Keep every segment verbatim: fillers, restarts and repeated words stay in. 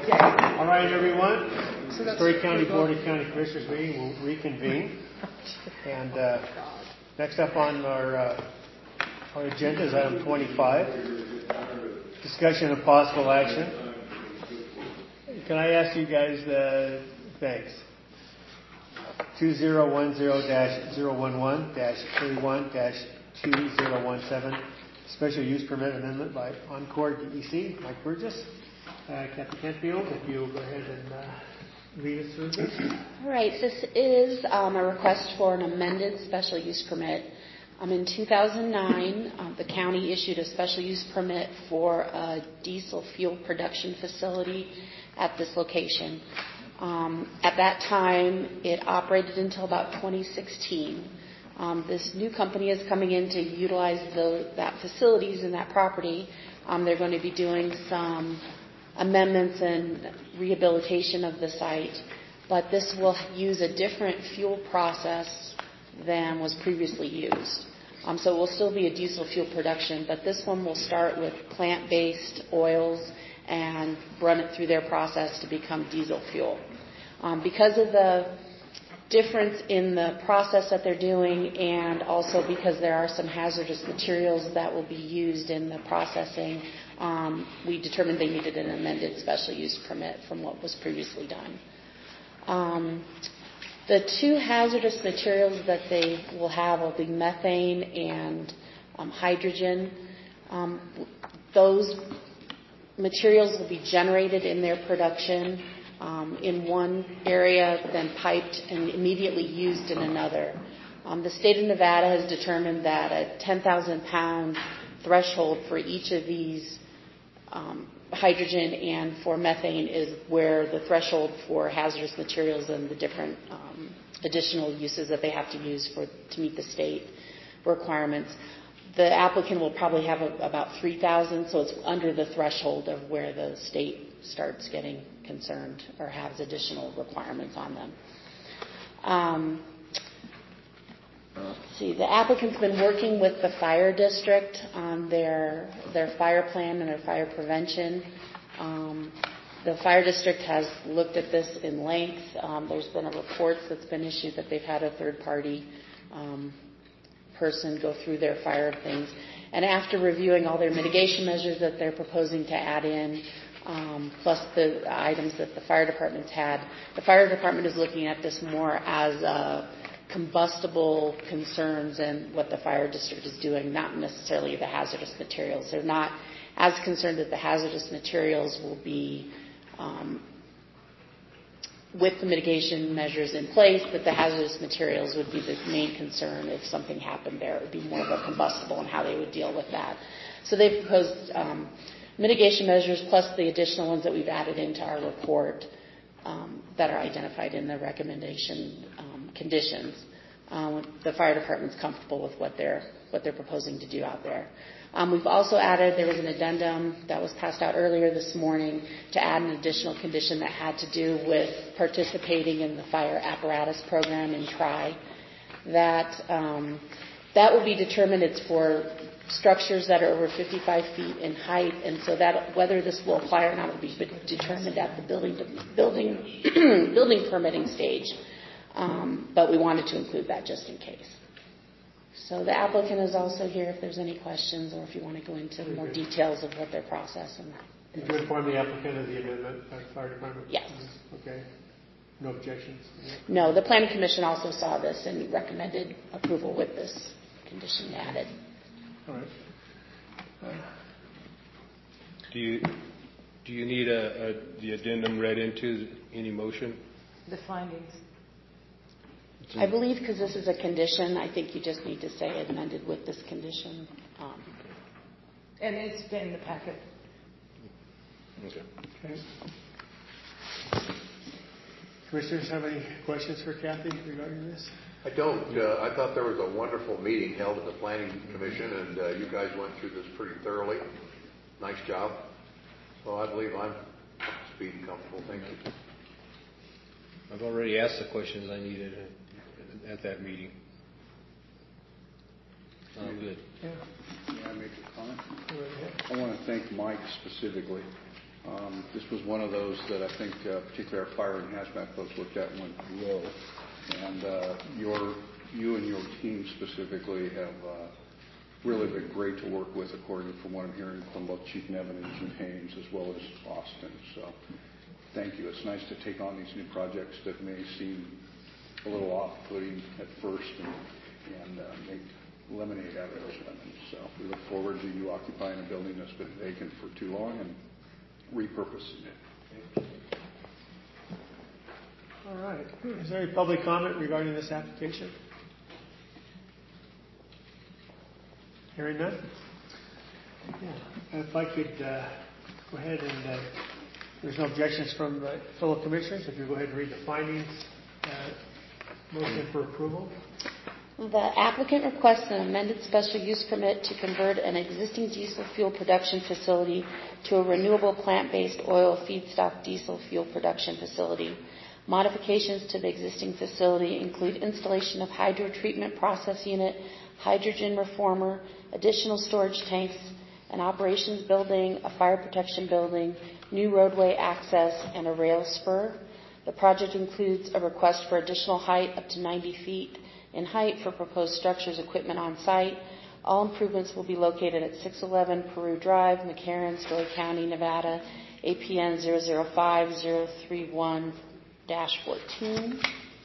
All right, everyone. The Story County Board of County Commissioners meeting will reconvene. And uh, next up on our, uh, our agenda is item twenty-five, discussion of possible action. Can I ask you guys, uh, thanks, two zero one zero dash zero one one dash A one dash two zero one seven, special use permit amendment by Encore D E C, Mike Burgess. Uh, Kathy Canfield, if you'll go ahead and uh, lead us through this. All right, this is um, a request for an amended special use permit. Um, in two thousand nine, um, the county issued a special use permit for a diesel fuel production facility at this location. Um, at that time, it operated until about twenty sixteen. Um, this new company is coming in to utilize the, that facilities and that property. Um, they're going to be doing some amendments and rehabilitation of the site, but this will use a different fuel process than was previously used. Um, so it will still be a diesel fuel production, but this one will start with plant-based oils and run it through their process to become diesel fuel. Um, because of the difference in the process that they're doing, and also because there are some hazardous materials that will be used in the processing, um, we determined they needed an amended special use permit from what was previously done. Um, the two hazardous materials that they will have will be methane and um, hydrogen. Um, those materials will be generated in their production Um, in one area, then piped and immediately used in another. Um, the state of Nevada has determined that a ten thousand pound threshold for each of these um, hydrogen and for methane is where the threshold for hazardous materials and the different um, additional uses that they have to use for to meet the state requirements. The applicant will probably have a, about three thousand, so it's under the threshold of where the state starts getting concerned or has additional requirements on them. Um, let's see, the applicant's been working with the fire district on their their fire plan and their fire prevention. Um, the fire district has looked at this in length. Um, there's been a report that's been issued that they've had a third-party um, person go through their fire things. And after reviewing all their mitigation measures that they're proposing to add in, Um, plus the items that the fire department's had. The fire department is looking at this more as uh, combustible concerns and what the fire district is doing, not necessarily the hazardous materials. They're not as concerned that the hazardous materials will be um, with the mitigation measures in place, but the hazardous materials would be the main concern if something happened there. It would be more of a combustible and how they would deal with that. So they've proposed um, mitigation measures plus the additional ones that we've added into our report um, that are identified in the recommendation um, conditions. Um, the fire department's comfortable with what they're what they're proposing to do out there. Um, we've also added, there was an addendum that was passed out earlier this morning to add an additional condition that had to do with participating in the fire apparatus program in T R I. That um, that will be determined. It's for structures that are over fifty-five feet in height, and so that whether this will apply or not will be determined at the building building building permitting stage. Um, but we wanted to include that just in case. So the applicant is also here if there's any questions or if you want to go into more details of what their process and that. Did you inform the applicant of the amendment by the fire department? Yes. Okay. No objections? No, the planning commission also saw this and recommended approval with this condition added. All right. Uh, do you do you need a, a the addendum read into any motion? The findings. I believe because this is a condition, I think you just need to say amended with this condition. Um, and it's been in the packet. Okay. Okay. Commissioners have any questions for Kathy regarding this? I don't. Uh, I thought there was a wonderful meeting held at the Planning Commission, and uh, you guys went through this pretty thoroughly. Nice job. So I believe I'm up to speed and comfortable. Thank you. I've already asked the questions I needed at that meeting. Oh, good. Yeah. May I make a comment? I want to thank Mike specifically Um, this was one of those that I think uh, particularly our fire and hazmat folks looked at and went, whoa. And uh, your, you and your team specifically have uh, really been great to work with, according from what I'm hearing from both Chief Nevin and Chief Haynes, as well as Austin. So thank you. It's nice to take on these new projects that may seem a little off-putting at first and, and uh, make lemonade out of those lemons. So we look forward to you occupying a building that's been vacant for too long and repurposing it. All right. Is there any public comment regarding this application? Hearing none? Yeah. If I could uh, go ahead and, uh, there's no objections from uh, fellow commissioners, if you go ahead and read the findings. Uh, motion for approval. The applicant requests an amended special use permit to convert an existing diesel fuel production facility to a renewable plant-based oil feedstock diesel fuel production facility. Modifications to the existing facility include installation of hydrotreatment process unit, hydrogen reformer, additional storage tanks, an operations building, a fire protection building, new roadway access, and a rail spur. The project includes a request for additional height up to ninety feet in height for proposed structures, equipment on site. All improvements will be located at six eleven Peru Drive, McCarran, Story County, Nevada, A P N zero zero five zero three one dash fourteen.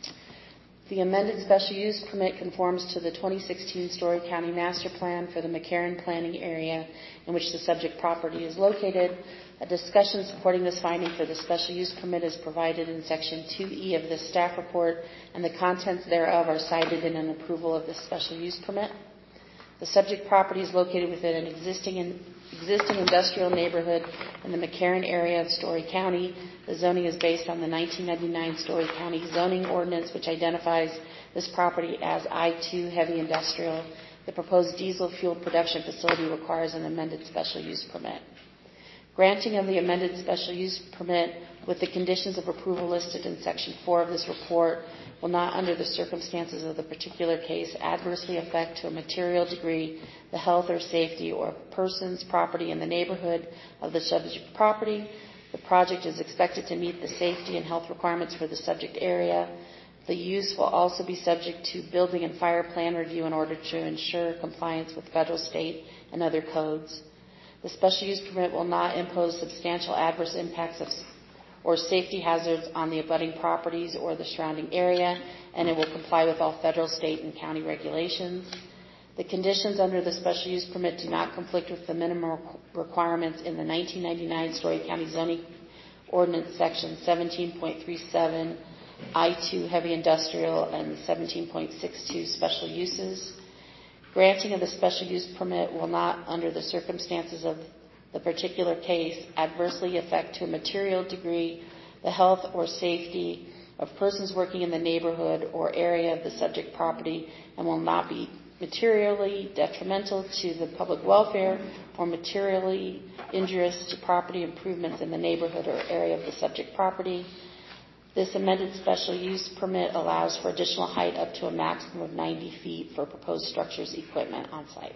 The amended special use permit conforms to the twenty sixteen Story County Master Plan for the McCarran planning area in which the subject property is located. A discussion supporting this finding for the special use permit is provided in Section two E of this staff report, and the contents thereof are cited in an approval of this special use permit. The subject property is located within an existing existing industrial neighborhood in the McCarran area of Story County. The zoning is based on the nineteen ninety-nine Story County zoning ordinance, which identifies this property as I two heavy industrial. The proposed diesel fuel production facility requires an amended special use permit. Granting of the amended special use permit with the conditions of approval listed in Section four of this report will not, under the circumstances of the particular case, adversely affect to a material degree the health or safety or persons, property in the neighborhood of the subject property. The project is expected to meet the safety and health requirements for the subject area. The use will also be subject to building and fire plan review in order to ensure compliance with federal, state, and other codes. The special use permit will not impose substantial adverse impacts of, or safety hazards on the abutting properties or the surrounding area, and it will comply with all federal, state, and county regulations. The conditions under the special use permit do not conflict with the minimum requirements in the nineteen ninety-nine Story County zoning ordinance section seventeen point three seven I two heavy industrial and seventeen point six two special uses. Granting of the special use permit will not, under the circumstances of the particular case, adversely affect to a material degree the health or safety of persons working in the neighborhood or area of the subject property, and will not be materially detrimental to the public welfare or materially injurious to property improvements in the neighborhood or area of the subject property. This amended special use permit allows for additional height up to a maximum of ninety feet for proposed structures, equipment on site.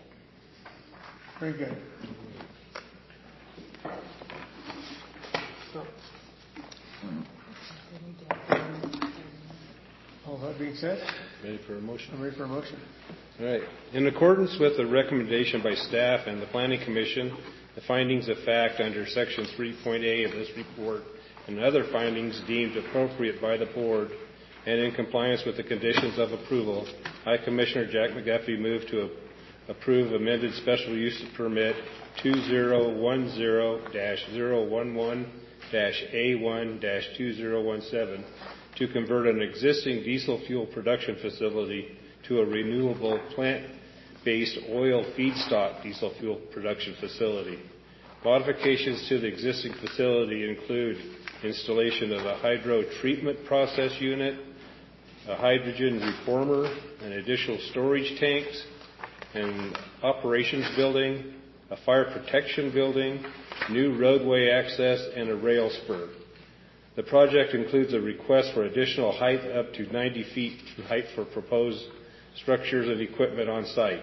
Very good. So, all that being said, Ready for a motion? I'm ready for a motion. All right. In accordance with the recommendation by staff and the Planning Commission, the findings of fact under Section three point A of this report and other findings deemed appropriate by the board and in compliance with the conditions of approval, I, Commissioner Jack McGuffey, move to approve amended special use permit two zero one zero dash zero one one dash A one dash two zero one seven to convert an existing diesel fuel production facility to a renewable plant-based oil feedstock diesel fuel production facility. Modifications to the existing facility include installation of a hydro treatment process unit, a hydrogen reformer, and additional storage tanks, an operations building, a fire protection building, new roadway access, and a rail spur. The project includes a request for additional height up to ninety feet height for proposed structures and equipment on site.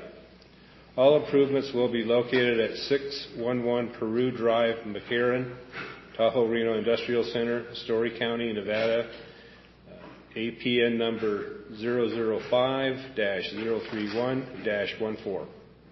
All improvements will be located at six eleven Peru Drive, McCarran. Tahoe Reno Industrial Center, Story County, Nevada, uh, A P N number zero zero five dash zero three one dash one four.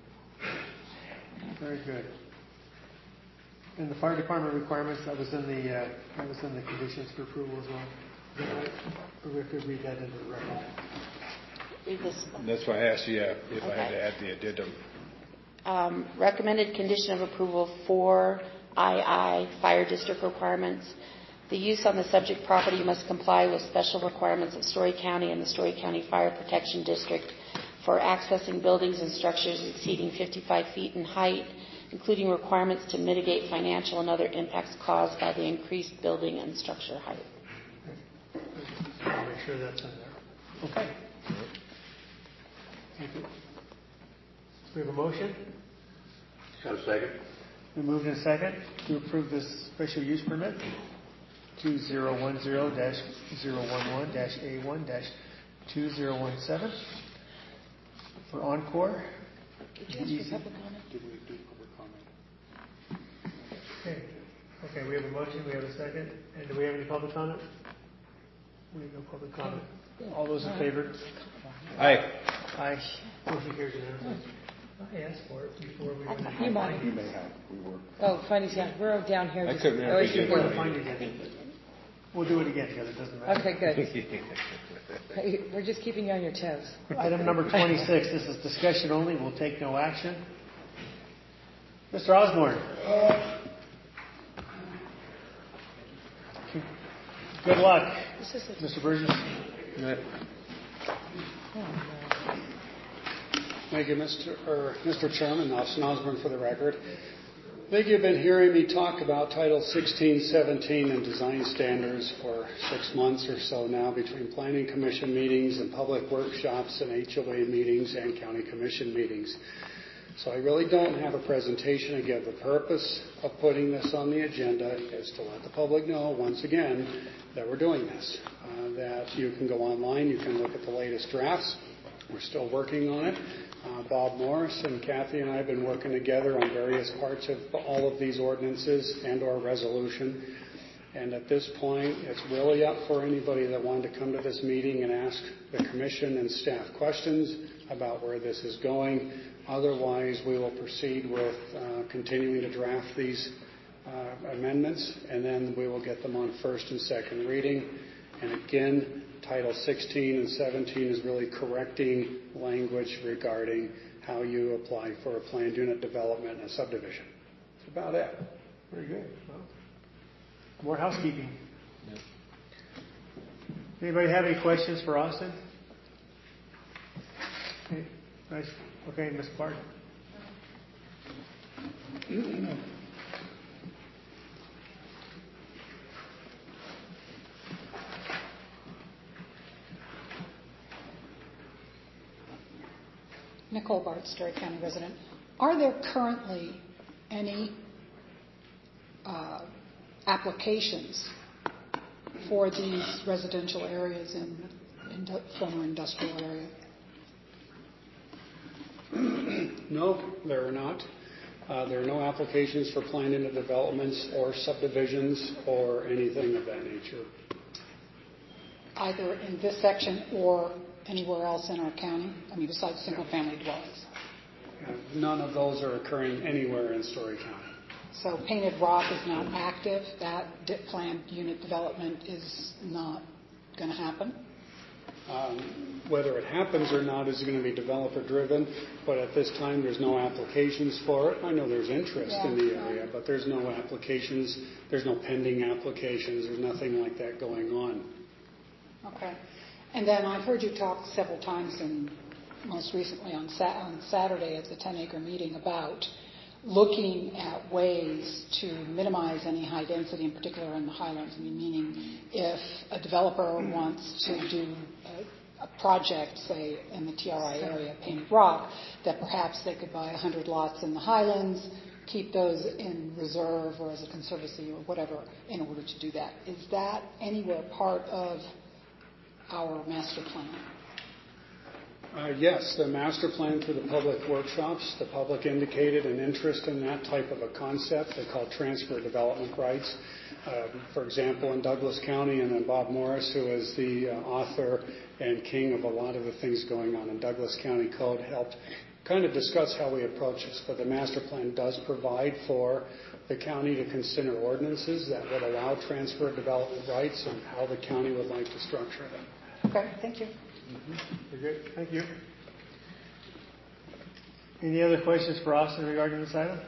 Very good. And the fire department requirements, that was in the, uh, that was in the conditions for approval as well. Is that right? Or we could read that into the record. Read this. That's why I asked you yeah, if I had Okay. to add the addendum. Um, recommended condition of approval for I I fire district requirements. The use on the subject property must comply with special requirements of Story County and the Story County Fire Protection District for accessing buildings and structures exceeding fifty-five feet in height, including requirements to mitigate financial and other impacts caused by the increased building and structure height. I'll make sure that's in there. Okay. Thank you. We have a motion. Got a second? We moved in second to approve this special use permit two zero one zero dash zero one one dash A one dash two zero one seven for Encore. Did we do public comment? Okay. Okay, we have a motion, we have a second. And do we have any public comment? We have no public comment. All those in favor? Aye. Aye. Motion carries unanimously. I asked for it before we went. You might. You may have, we were. Oh, funny, yeah, we're down here. I just- couldn't remember oh, if you you did. We're were. going to find it again. We'll do it again because it doesn't matter. Okay, good. Hey, we're just keeping you on your toes. Item number twenty-six, this is discussion only, we'll take no action. Mister Osborne. Good luck. Mister Burgess. Thank you, Mister or Mister Chairman. Austin Osborne for the record. I think you've been hearing me talk about Title sixteen, seventeen and design standards for six months or so now between Planning Commission meetings and public workshops and H O A meetings and County Commission meetings. So I really don't have a presentation to give. The purpose of putting this on the agenda is to let the public know, once again, that we're doing this. Uh, that you can go online, you can look at the latest drafts. We're still working on it. Uh, Bob Morris and Kathy and I have been working together on various parts of all of these ordinances and or resolution. And at this point, it's really up for anybody that wanted to come to this meeting and ask the commission and staff questions about where this is going. Otherwise, we will proceed with uh, continuing to draft these uh, amendments, and then we will get them on first and second reading. And again, Title sixteen and seventeen is really correcting language regarding how you apply for a planned unit development and a subdivision. That's about it. Very good. Well, more housekeeping. Yep. Anybody have any questions for Austin? Okay, nice. Okay, Miz Clark. Nicole Bart, Story County resident. Are there currently any uh, applications for these residential areas in, in the former industrial area? No, there are not. Uh, there are no applications for planned unit developments or subdivisions or anything of that nature. Either in this section or anywhere else in our county? I mean, besides single-family dwellings. Uh, none of those are occurring anywhere in Story County. So Painted Rock is not active. That di- planned unit development is not going to happen. Um, whether it happens or not is going to be developer-driven, but at this time there's no applications for it. I know there's interest Yeah. in the area, but there's no applications. There's no pending applications. There's nothing like that going on. Okay. And then I've heard you talk several times, and most recently on, Sa- on Saturday at the ten-acre meeting, about looking at ways to minimize any high density, in particular in the highlands. I mean, meaning if a developer wants to do a, a project, say, in the T R I area, Painted Rock, that perhaps they could buy one hundred lots in the highlands, keep those in reserve or as a conservancy or whatever in order to do that. Is that anywhere part of our master plan? Uh, yes, the master plan for the public workshops, the public indicated an interest in that type of a concept. They call transfer development rights. uh, for example, in Douglas County, and then Bob Morris, who is the uh, author and king of a lot of the things going on in Douglas County Code, helped kind of discuss how we approach this. But the master plan does provide for the county to consider ordinances that would allow transfer of development rights and how the county would like to structure them. Okay, thank you. Mm-hmm. Very good. Thank you. Any other questions for Austin regarding this item?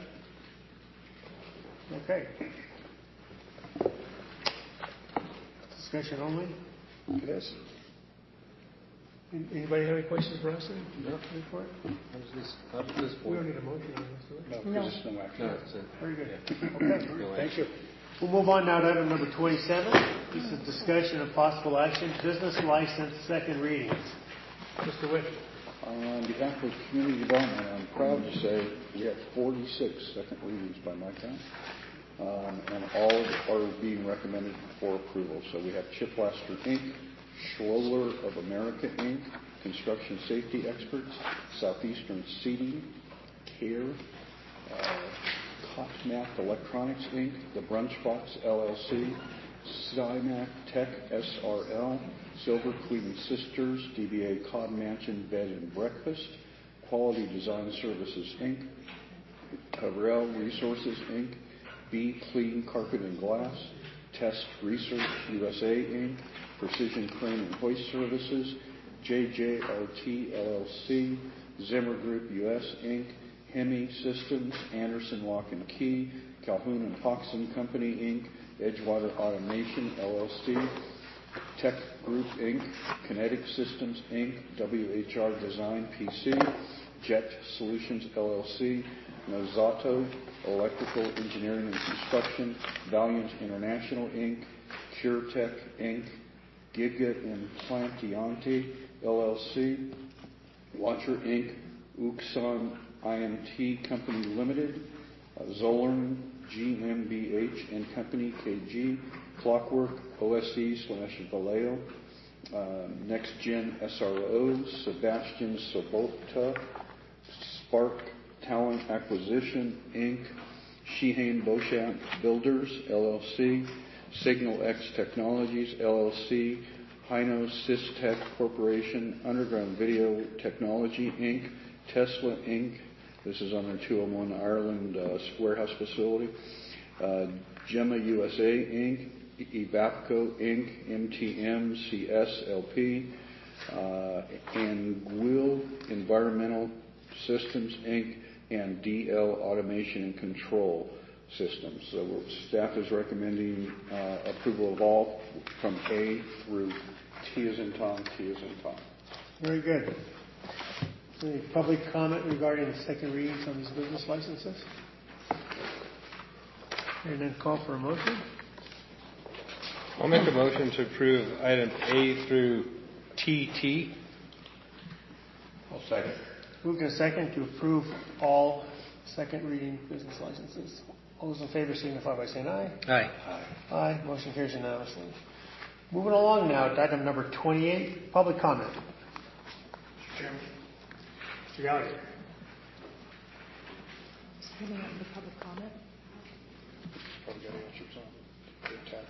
Okay. Discussion only? It is. Anybody have any questions for Austin? No. Report? How does this, how does this We work? don't need a motion on this, do we? No, No. because it's no action. No, it's a, Very good. yeah. Okay. No Thank you. We'll move on now to item number twenty-seven. This is discussion of possible action, business license, second readings. Mister Witt. On behalf of community development, I'm proud to say we have forty-six second readings by my count, um, and all are being recommended for approval. So we have Chipplaster Incorporated, Schroller of America Incorporated, Construction Safety Experts, Southeastern Seating, CARE, uh, Cotmath Electronics Incorporated, The Brunch Box L L C, Cymac Tech S R L, Silver Queen Sisters, D B A Cobb Mansion Bed and Breakfast, Quality Design Services Incorporated, Coverell Resources Incorporated, B Clean Carpet and Glass, Test Research U S A Incorporated, Precision Crane and Hoist Services, J J R T L L C, Zimmer Group U S Incorporated, Hemi Systems, Anderson Lock and Key, Calhoun and Poxon Company Incorporated, Edgewater Automation L L C, Tech Group Incorporated, Kinetic Systems Incorporated, W H R Design P C, Jet Solutions L L C, Nozato Electrical Engineering and Construction, Valiant International Incorporated, CureTech Incorporated, Giga Implantiante L L C, Watcher Incorporated, Uxon I M T Company Limited, uh, Zollern G M B H and Company K G, Clockwork O S E slash Vallejo, uh, Next Gen S R O, Sebastian Sobota, Spark Talent Acquisition Incorporated, Sheehan Beauchamp Builders L L C, Signal X Technologies L L C, Hino Systech Corporation, Underground Video Technology Incorporated, Tesla Incorporated. This is on their two oh one Ireland uh, warehouse facility. Uh, Gemma U S A Incorporated, Evapco Incorporated, M T M C S L P, uh, and Will Environmental Systems Incorporated, and D L Automation and Control Systems. So staff is recommending uh, approval of all from A through T as in Tom, T as in Tom. Very good. Any public comment regarding the second readings on these business licenses? And then call for a motion. I'll make a motion to approve item A through T T. I'll second. Moved and second to approve all second reading business licenses. All those in favor signify by saying aye. Aye. Aye. Aye. Motion carries unanimously. Moving along now to item number twenty-eight, public comment. Mister Chairman. Mister Gallagher. Opening up the public comment. Probably got answers on the tax,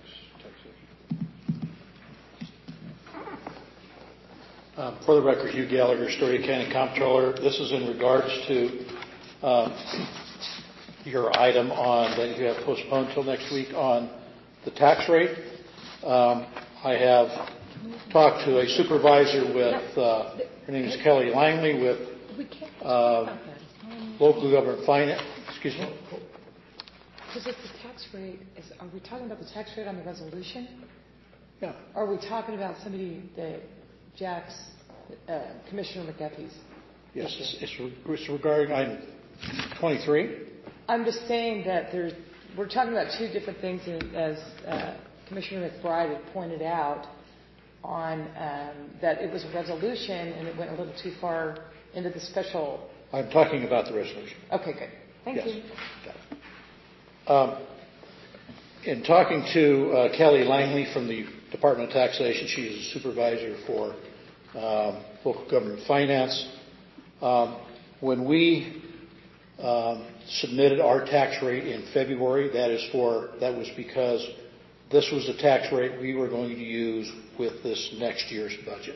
taxation. Um, for the record, Hugh Gallagher, Story County Comptroller. This is in regards to um, your item on that you have postponed till next week on the tax rate. Um, I have talked to a supervisor with, uh, her name is Kelly Langley, with uh, local government finance. Excuse me. Because if the tax rate is, are we talking about the tax rate on the resolution? Yeah. Or are we talking about somebody that Jack's, uh, Commissioner McGuffey's? Yes, it's, it's, it's regarding item twenty-three. I'm just saying that there's, we're talking about two different things, and as uh, Commissioner McBride had pointed out, on um, that it was a resolution and it went a little too far into the special. I'm talking about the resolution. Okay, good. Thank yes. you. Got it. Um, in talking to uh, Kelly Langley from the Department of Taxation, she's a supervisor for um, local government finance. Um, when we um, submitted our tax rate in February, that is for that was because this was the tax rate we were going to use with this next year's budget.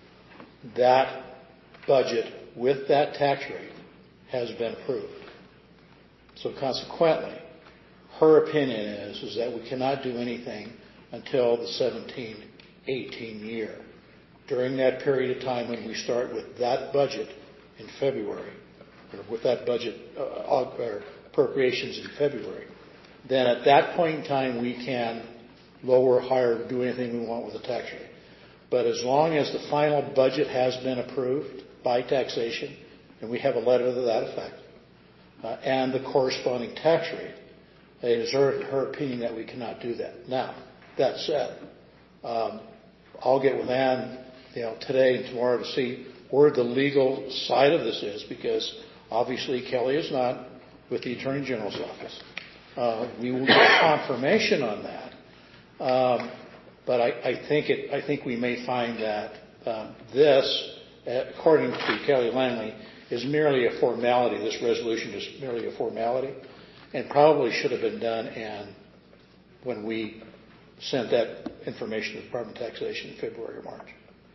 That budget with that tax rate has been approved. So consequently, her opinion is, is that we cannot do anything until the seventeen eighteen year. During that period of time when we start with that budget in February, or with that budget uh, or appropriations in February, then at that point in time we can lower, higher, do anything we want with the tax rate. But as long as the final budget has been approved by taxation, and we have a letter to that effect, uh, and the corresponding tax rate, it is her, her opinion that we cannot do that. Now, that said, um, I'll get with Ann, you know, today and tomorrow to see where the legal side of this is, because obviously Kelly is not with the Attorney General's office. Uh, we will get confirmation on that, um, but I, I think it. I think we may find that um, this, according to Kelly Langley, is merely a formality. This resolution is merely a formality, and probably should have been done. And when we sent that information to the Department of Taxation in February or March.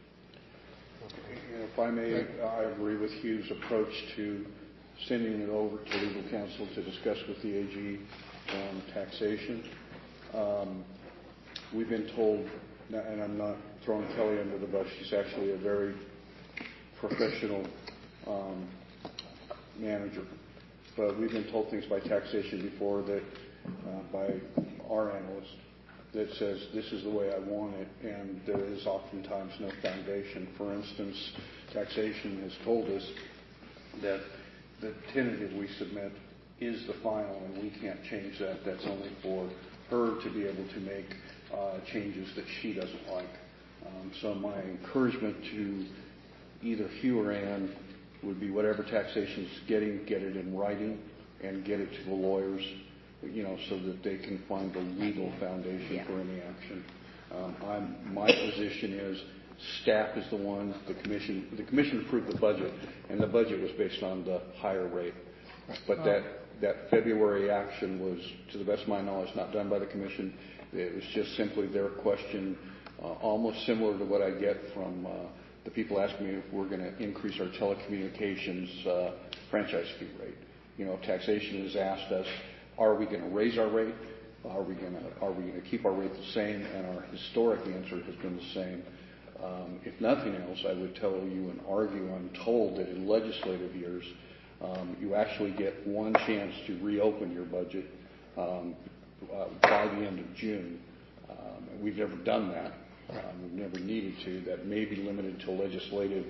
And if I may, I agree with Hugh's approach to sending it over to legal counsel to discuss with the A G on taxation. Um, we've been told, and I'm not throwing Kelly under the bus, she's actually a very professional um, manager. But we've been told things by taxation before that, uh, by our analyst, that says this is the way I want it, and there is oftentimes no foundation. For instance, taxation has told us that the tentative we submit is the final, and we can't change that. That's only for her to be able to make uh, changes that she doesn't like. Um, so my encouragement to either Hugh or Ann would be whatever taxation is getting, get it in writing and get it to the lawyers, you know, so that they can find the legal foundation yeah. for any action. Um, I'm, my position is staff is the one, the commission, the commission approved the budget, and the budget was based on the higher rate. But oh. that, that February action was, to the best of my knowledge, not done by the commission. It was just simply their question, uh, almost similar to what I get from uh, the people asking me if we're going to increase our telecommunications uh, franchise fee rate. You know, taxation has asked us, are we going to raise our rate? Are we going to are we going to keep our rate the same? And our historic answer has been the same. Um, if nothing else, I would tell you and argue. I'm told that in legislative years, um, you actually get one chance to reopen your budget um, uh, by the end of June. Um, and we've never done that. Um, we've never needed to. That may be limited to legislative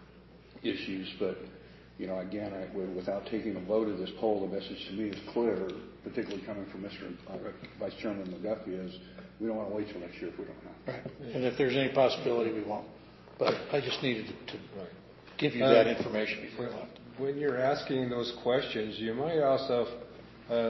issues, but. You know, again, I, without taking a vote of this poll, the message to me is clear, particularly coming from Mister Uh, Vice Chairman McGuffey, is we don't want to wait till next year if we don't know. Right. And if there's any possibility, we won't. But I just needed to right. give you that uh, information before I left. When you're asking those questions, you might also, uh,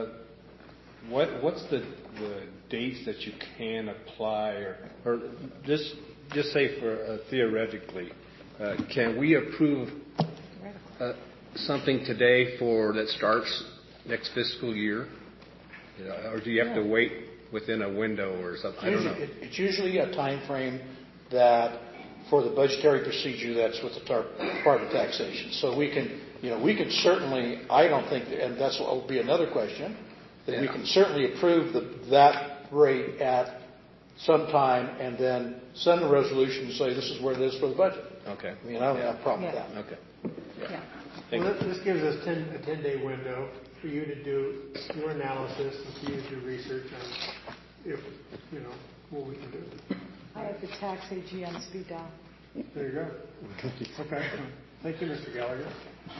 what what's the, the dates that you can apply, or, or just just say for uh, theoretically, uh, can we approve Uh, something today for that starts next fiscal year, you know, or do you have yeah. to wait within a window or something? I don't know. It, it's usually a time frame that, for the budgetary procedure, that's with the tar- Department of Taxation. So we can, you know, we can certainly. I don't think, that, and that's what will be another question, that yeah. we can certainly approve the, that rate at some time and then send a resolution and say this is where it is for the budget. Okay. I mean, I don't yeah. have a problem yeah. with that. Okay. Yeah. Well, this gives us ten, a ten-day window for you to do your analysis and for you to do research on if, you know, what we can do. I like the tax A G on speed dial. There you go. Okay. Thank you, Mister Gallagher.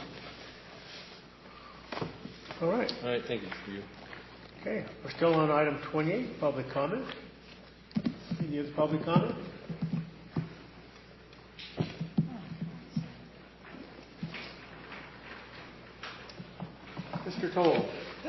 All right. All right. Thank you for you. Okay. We're still on item twenty-eight, public comment. Any other public comment? Mister Toll.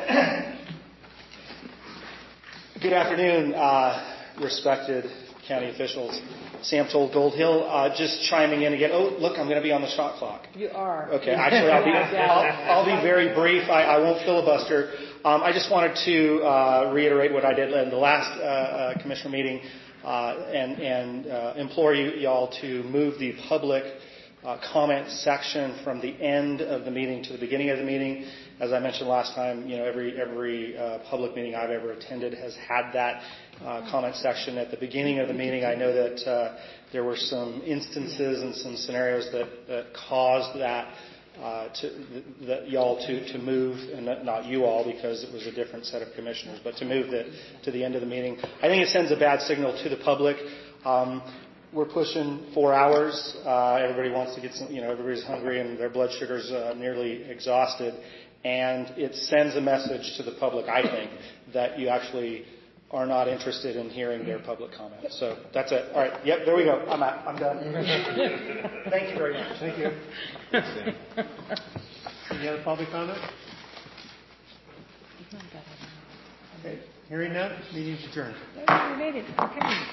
Good afternoon, uh, respected county officials. Sam Toll, Gold Hill. Uh, just chiming in again. Oh, look, I'm going to be on the shot clock. You are. Okay, actually, I'll be, I'll, I'll be very brief. I, I won't filibuster. Um, I just wanted to uh, reiterate what I did in the last uh, uh, commissioner meeting uh, and, and uh, implore you y'all to move the public uh, comment section from the end of the meeting to the beginning of the meeting. As I mentioned last time, you know, every every uh, public meeting I've ever attended has had that uh, comment section at the beginning of the meeting. I know that uh, there were some instances and some scenarios that, that caused that uh, to that y'all to to move, and not you all because it was a different set of commissioners, but to move the to the end of the meeting. I think it sends a bad signal to the public. Um, We're pushing four hours. Uh, everybody wants to get some, you know, everybody's hungry and their blood sugar's uh, nearly exhausted. And it sends a message to the public, I think, that you actually are not interested in hearing their public comments. So that's it. All right. Yep, there we go. I'm out. I'm done. Thank you very much. Thank you. Any other public comment? Okay. Hearing none, meeting's adjourned. We made it. Okay.